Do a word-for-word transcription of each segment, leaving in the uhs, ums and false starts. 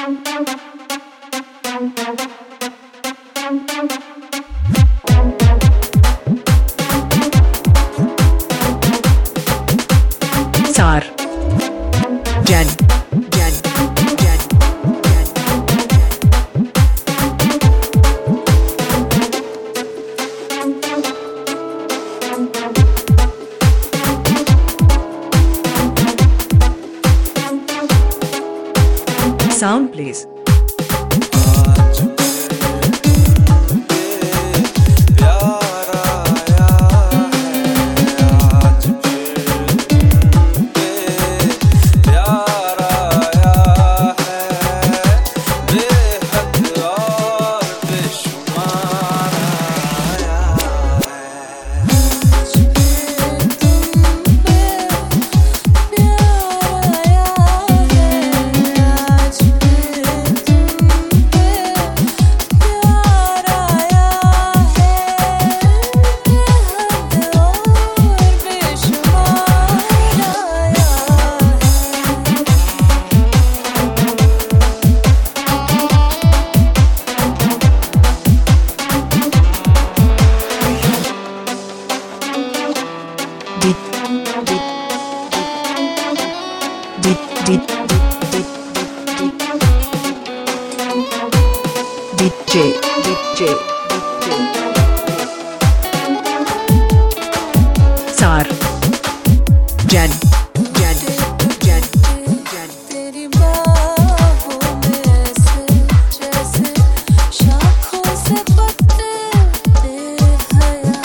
Sar Jen Jen Jen Sound please. D J D J Sar Jen Jen Jen Jen तेरी बाहों में से जैसे शाखों से पत्ते बेहया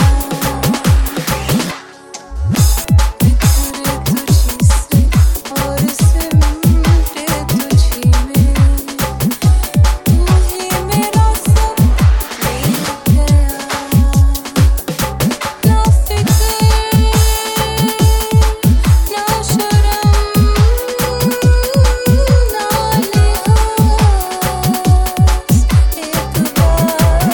बिखरे तुझी से और सिमटे तुझी में तू ही मेरा सब ले गया ना फिक्र ना शर्म ना लिहाज़ एक बार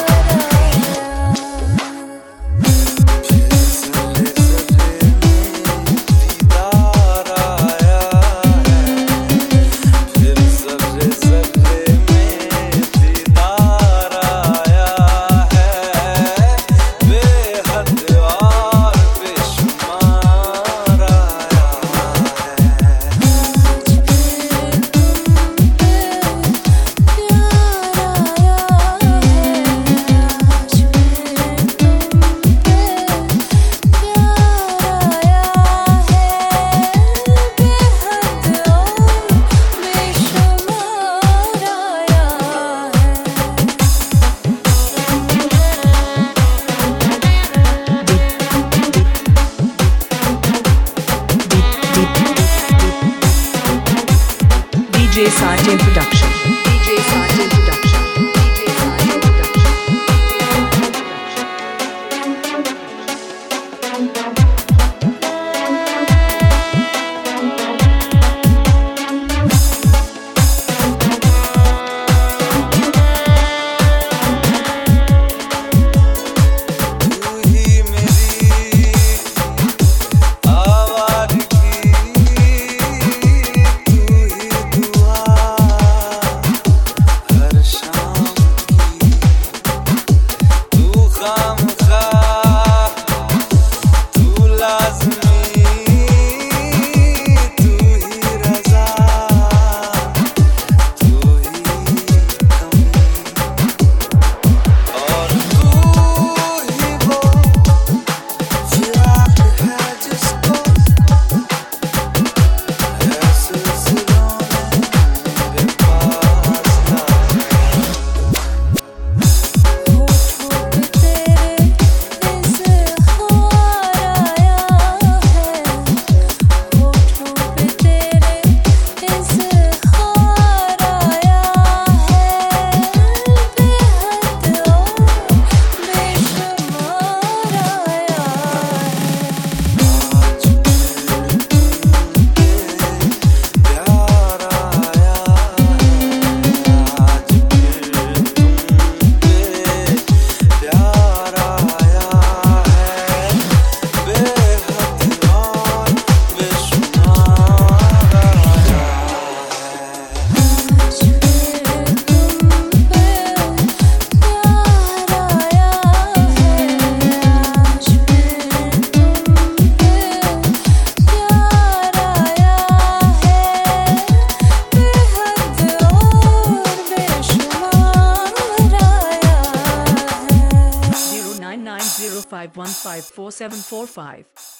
D J Sartin Production D J Sartin Production D J Sartin Production हर zero five one five four seven four five.